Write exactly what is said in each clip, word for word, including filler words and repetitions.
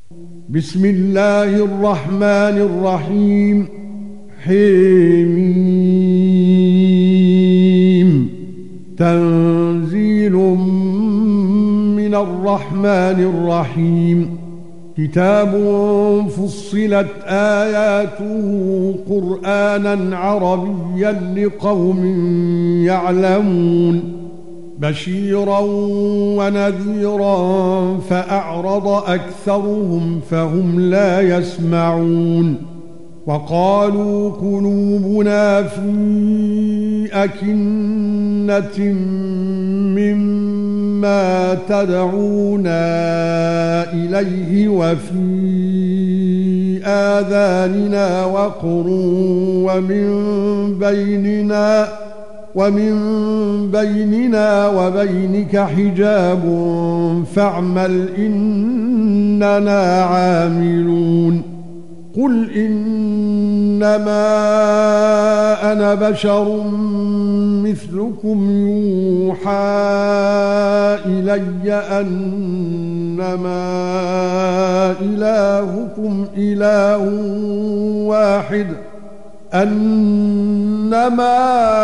بسم الله الرحمن الرحيم. حميم. تنزيل من الرحمن الرحيم. كتاب فصلت آياته قرآنا عربيا لقوم يعلمون بشيرا ونذيرا فأعرض أكثرهم فهم لا يسمعون وقالوا قلوبنا في أكنة مما تدعونا إليه وفي آذاننا وقر ومن بيننا ومن بيننا وبينك حجاب فاعمل إننا عاملون قل إنما أنا بشر مثلكم يوحى إلي أنما إلهكم إله واحد أنما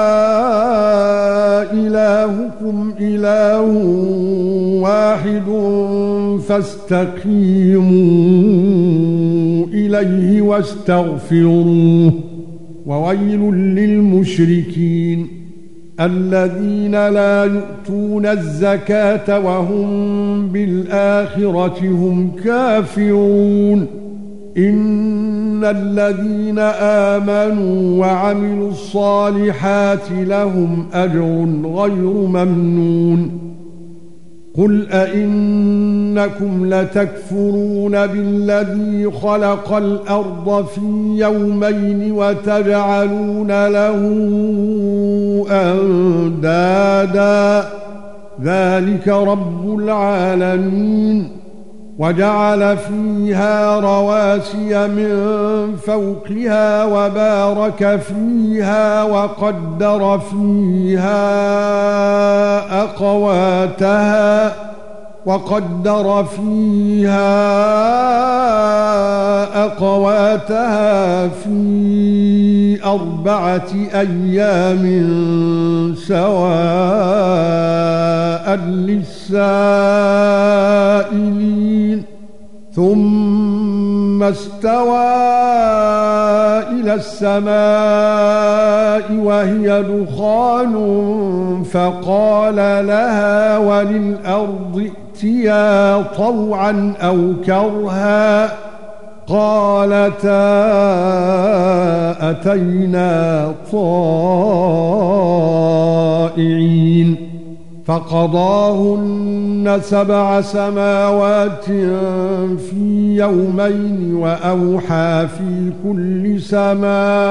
إلهكم إله واحد فاستقيموا إليه واستغفروه وويل للمشركين الذين لا يؤتون الزكاة وهم بالآخرة هم كافرون إن الذين آمنوا وعملوا الصالحات لهم أجر غير ممنون قل أئنكم لتكفرون بالذي خلق الأرض في يومين وتجعلون له أندادا ذلك رب العالمين وجعل فيها رواسي من فوقها وبارك فيها وقدر فيها أقواتها وقدر فيها أقواتها في أربعة أيام سواء للسائلين ثم استوى إلى السماء وهي دخان فقال لها وللأرض ائتيا طوعا أو كرها قالتا أتينا طائعين فقضاهن سبع سماوات في يومين وأوحى في كل سماء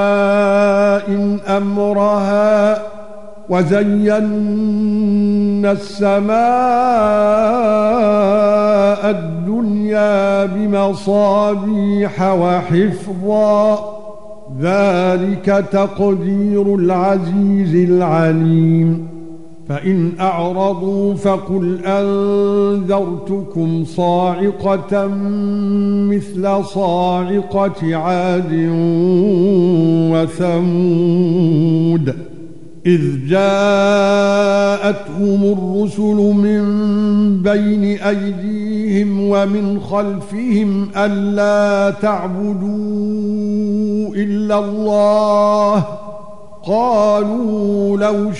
أمرها وزينا السماء الدنيا بمصابيح وحفظا ذلك تقدير العزيز العليم فإن أعرضوا فقل أنذرتكم صاعقة مثل صاعقة عاد وثمود إذ جاءتهم الرسل من بين أيديهم ومن خلفهم ألا تعبدوا إلا الله قالوا لو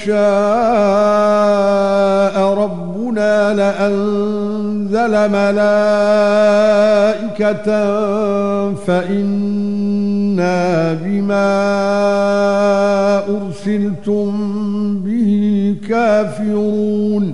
شاء ربنا لأنزل ملائكة فإنا بما أرسلتم به كافرون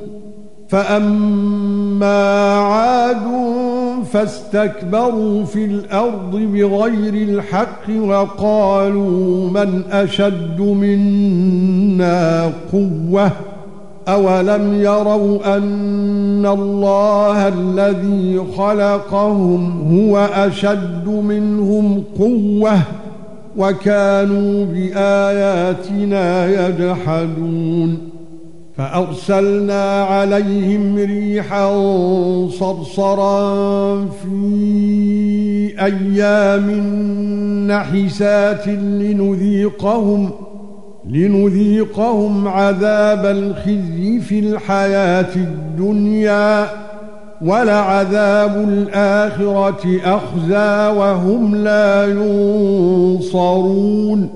فأما عاد فاستكبروا في الأرض بغير الحق وقالوا من أشد منا قوة أولم يروا أن الله الذي خلقهم هو أشد منهم قوة وكانوا بآياتنا يجحدون فأرسلنا عليهم ريحا صرصرا في أيام نحسات لنذيقهم لنذيقهم عذاب الخزي في الحياة الدنيا ولعذاب الآخرة أخزى وهم لا ينصرون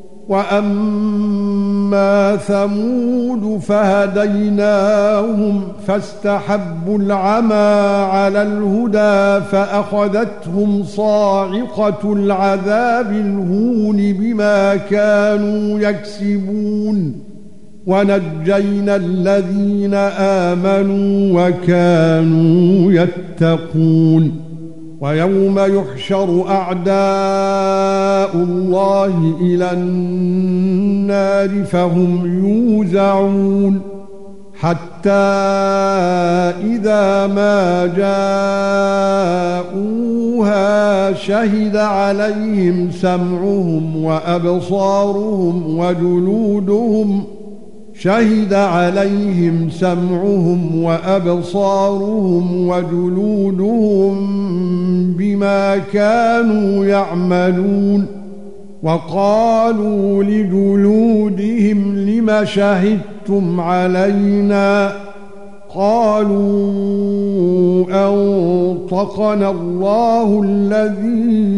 وأما ثمود فهديناهم فاستحبوا العمى على الهدى فأخذتهم صاعقة العذاب الهون بما كانوا يكسبون ونجينا الذين آمنوا وكانوا يتقون ويوم يحشر أعداء الله إلى النار فهم يوزعون حتى إذا ما جاءوها شهد عليهم سمعهم وأبصارهم وجلودهم شهد عليهم سمعهم وأبصارهم وجلودهم بما كانوا يعملون وقالوا لجلودهم لم شهدتم علينا قالوا أنطقنا الله الذي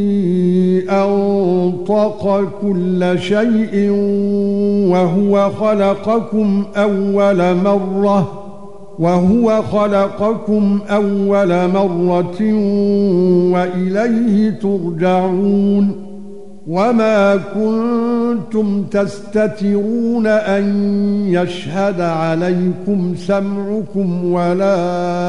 أنطق كل شيء وهو خلقكم أول مرة وهو خلقكم أول مرة وإليه ترجعون وما كنتم تستترون أن يشهد عليكم سمعكم ولا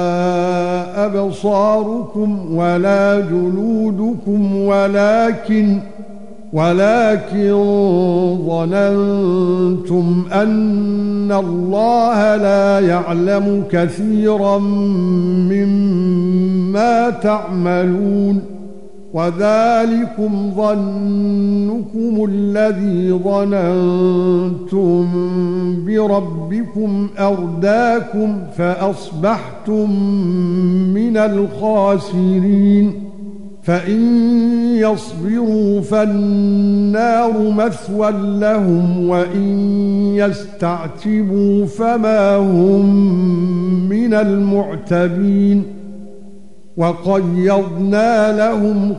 أبصاركم ولا جلودكم ولكن ولكن ظننتم أن الله لا يعلم كثيرا مما تعملون وذلكم ظنكم الذي ظننتم بربكم أرداكم فأصبحتم من الخاسرين فإن يصبروا فالنار مثوى لهم وإن يستعتبوا فما هم من المعتبين وقيضنا لهم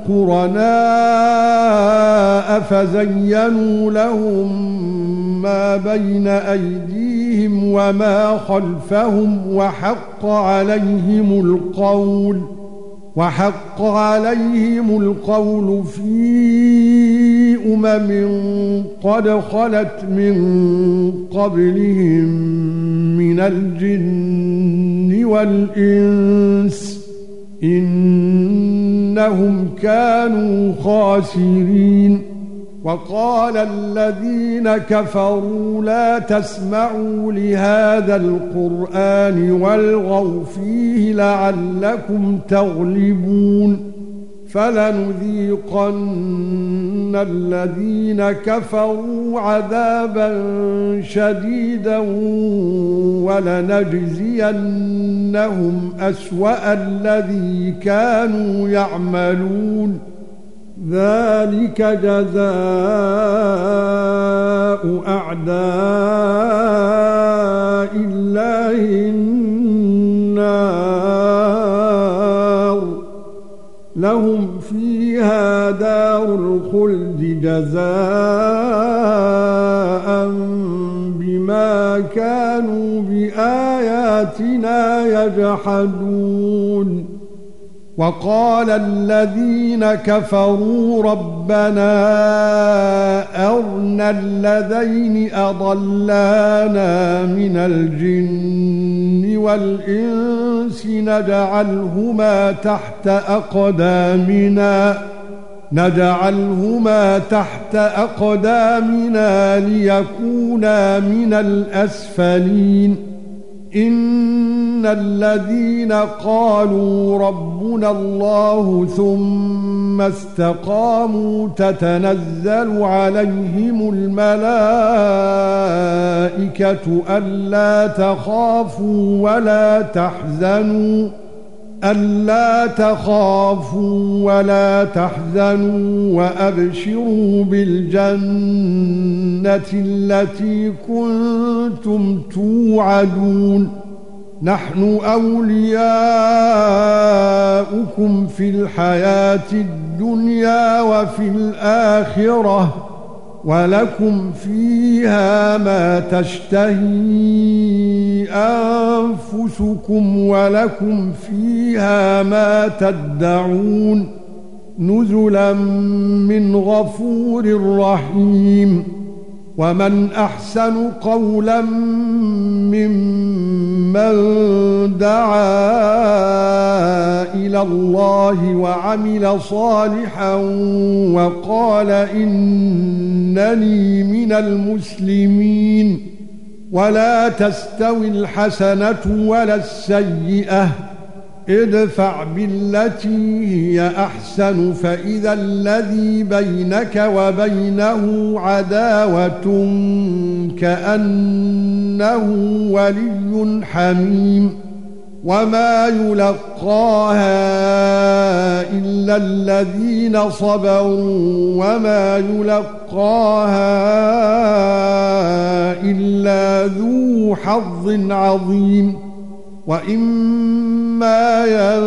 قرناء فزينوا لهم ما بين أيديهم وما خلفهم وحق عليهم القول وحق عليهم القول في أمم قد خلت من قبلهم من الجن والإنس إنهم كانوا خاسرين وقال الذين كفروا لا تسمعوا لهذا القرآن والغوا فيه لعلكم تغلبون فلنذيقن الذين كفروا عذابا شديدا ولنجزينهم أسوأ الذي كانوا يعملون ذلك جزاء أعداء الله النار لهم فيها دار الخلد جزاء بما كانوا بآياتنا يجحدون وقال الذين كفروا ربنا أرنا الذين أضلانا من الجن والإنس نجعلهما تحت أقدامنا نجعلهما تحت أقدامنا ليكونا من الأسفلين إن الذين قالوا ربنا الله ثم استقاموا تتنزل عليهم الملائكة ألا تخافوا ولا تحزنوا ألا تخافوا ولا تحزنوا وأبشروا بالجنة التي كنتم توعدون نحن أولياؤكم في الحياة الدنيا وفي الآخرة ولكم فيها ما تشتهي أنفسكم ولكم فيها ما تدعون نزلا من غفور رحيم ومن أحسن قولا ممن دعا إلى الله وعمل صالحا وقال إنني من المسلمين ولا تستوي الحسنة ولا السيئة ادفع بالتي هي أحسن فإذا الذي بينك وبينه عداوة كأنه ولي حميم وما يلقاها إلا الذين صبروا وما يلقاها إلا ذو حظ عظيم وإما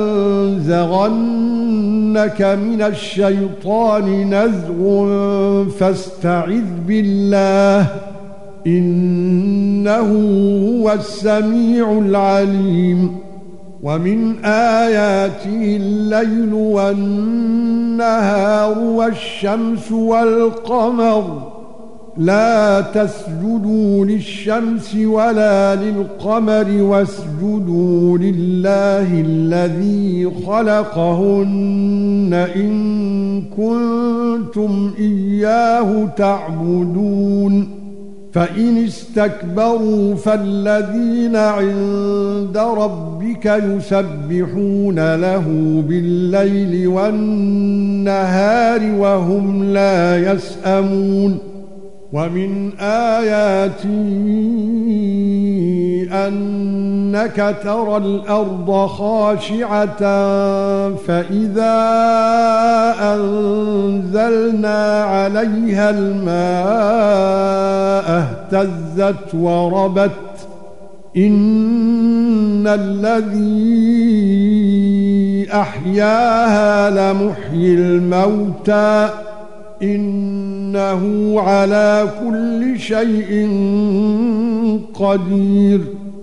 ينزغنك من الشيطان نزغ فاستعذ بالله إنه هو السميع العليم ومن آياته الليل والنهار والشمس والقمر لا تسجدوا للشمس ولا للقمر واسجدوا لله الذي خلقهن إن كنتم إياه تعبدون فإن استكبروا فالذين عند ربك يسبحون له بالليل والنهار وهم لا يسأمون ومن آياته أنك ترى الأرض خاشعة فإذا أنزلنا عليها الماء اهتزت وربت إن الذي أحياها لمحيي الموتى إنه على كل شيء قدير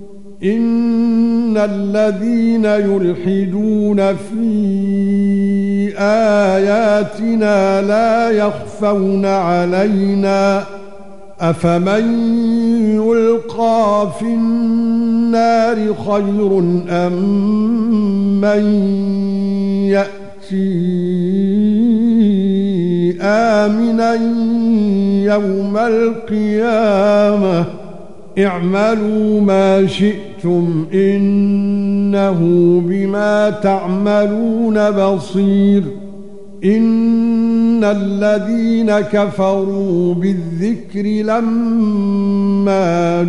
إن الذين يلحدون في آياتنا لا يخفون علينا أفمن يلقى في النار خير أم من يأتي آمنا يوم القيامة اعملوا ما شئتم إنه بما تعملون بصير إن الذين كفروا بالذكر لما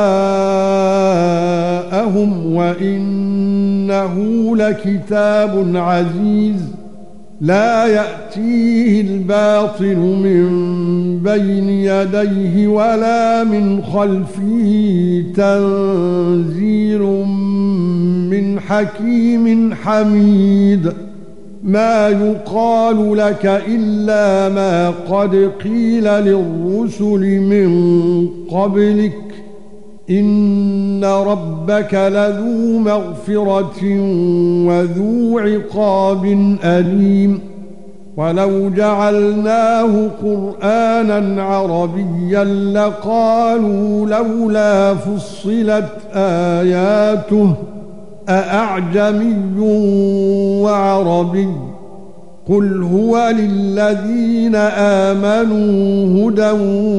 جاءهم وإنه لكتاب عزيز لا يأتيه الباطل من بين يديه ولا من خلفه تنزيل من حكيم حميد ما يقال لك إلا ما قد قيل للرسل من قبلك إن ربك لذو مغفرة وذو عقاب أليم ولو جعلناه قرآنا عربيا لقالوا لولا فصلت آياته أأعجمي وعربي قل هو للذين آمنوا هدى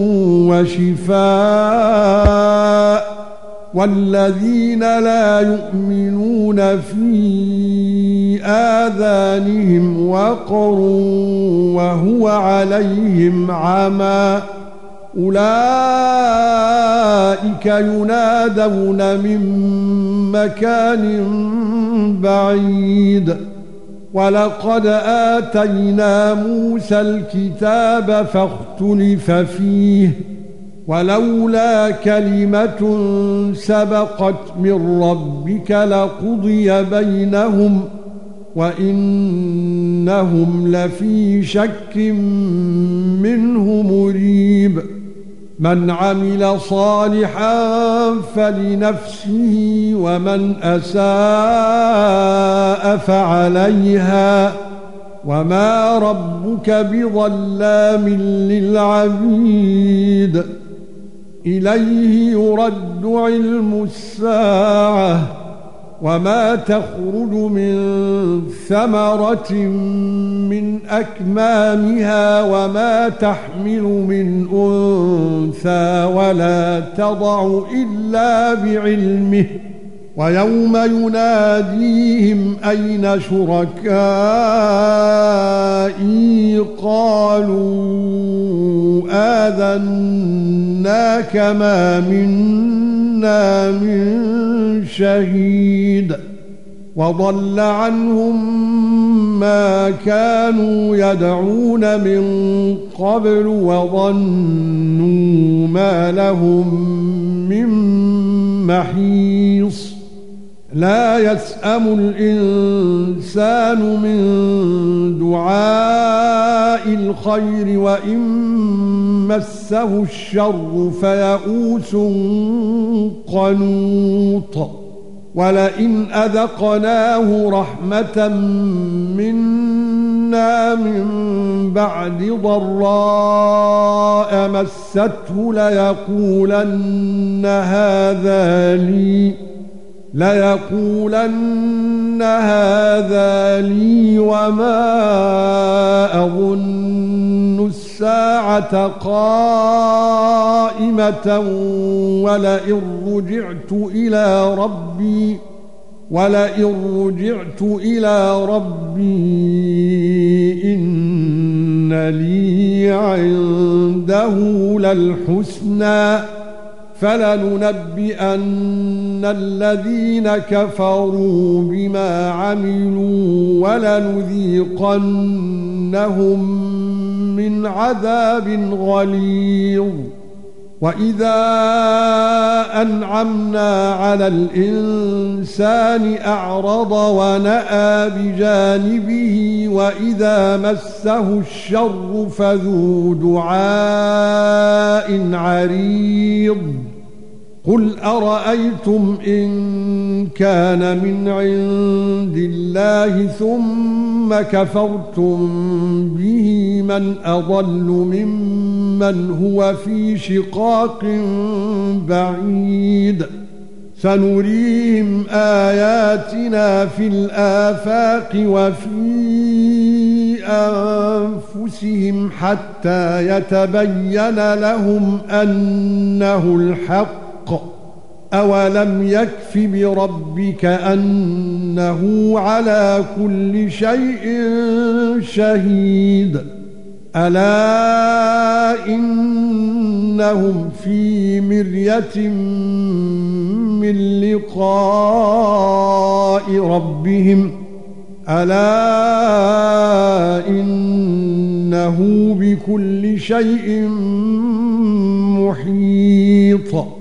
وشفاء والذين لا يؤمنون في آذانهم وقر وهو عليهم عمى أولئك ينادون من مكان بعيد ولقد آتينا موسى الكتاب فاختلف فيه ولولا كلمة سبقت من ربك لقضي بينهم وإنهم لفي شك منه مريب من عمل صالحا فلنفسه ومن أساء فعليها وما ربك بظلام للعبيد إليه يرد علم الساعة وما تخرج من ثمرة من أكمامها وما تحمل من أنثى ولا تضع إلا بعلمه ويوم يناديهم أين شركائي قالوا آذناك ما منا من شهيد وضل عنهم ما كانوا يدعون من قبل وظنوا ما لهم من محيص لا يسأم الإنسان من دعاء الخير وإن مسه الشر فيئوس قنوط ولئن أذقناه رحمة منا من بعد ضراء مسته ليقولن هذا لي ليقولن هذا لي وما أظن الساعة قائمة ولئن رجعت إلى ربي ولئن رجعت إلى ربي إن لي عنده للحسنى فلننبئن الذين كفروا بما عملوا ولنذيقنهم من عذاب غليظ وَإِذَا أَنْعَمْنَا عَلَى الْإِنسَانِ أَعْرَضَ وَنَأَى بِجَانِبِهِ وَإِذَا مَسَّهُ الشَّرُّ فَذُو دُعَاءٍ عَرِيضٍ قُلْ أَرَأَيْتُمْ إِن كَانَ مِنْ عِندِ اللَّهِ ثُمَّ كَفَرْتُمْ بِهِ مَنْ أَضَلُّ مِمَّنْ هُوَ فِي شِقَاقٍ بَعِيدٍ سَنُرِيهِمْ آيَاتِنَا فِي الْآفَاقِ وَفِي أَنفُسِهِمْ حَتَّى يَتَبَيَّنَ لَهُمْ أَنَّهُ الْحَقُّ أَوَلَمْ يَكْفِ بِرَبِّكَ أَنَّهُ عَلَى كُلِّ شَيْءٍ شَهِيدٌ أَلَا إِنَّهُمْ فِي مِرْيَةٍ مِّن لِّقَاءِ رَبِّهِمْ أَلَا إِنَّهُ بِكُلِّ شَيْءٍ مُحِيطٌ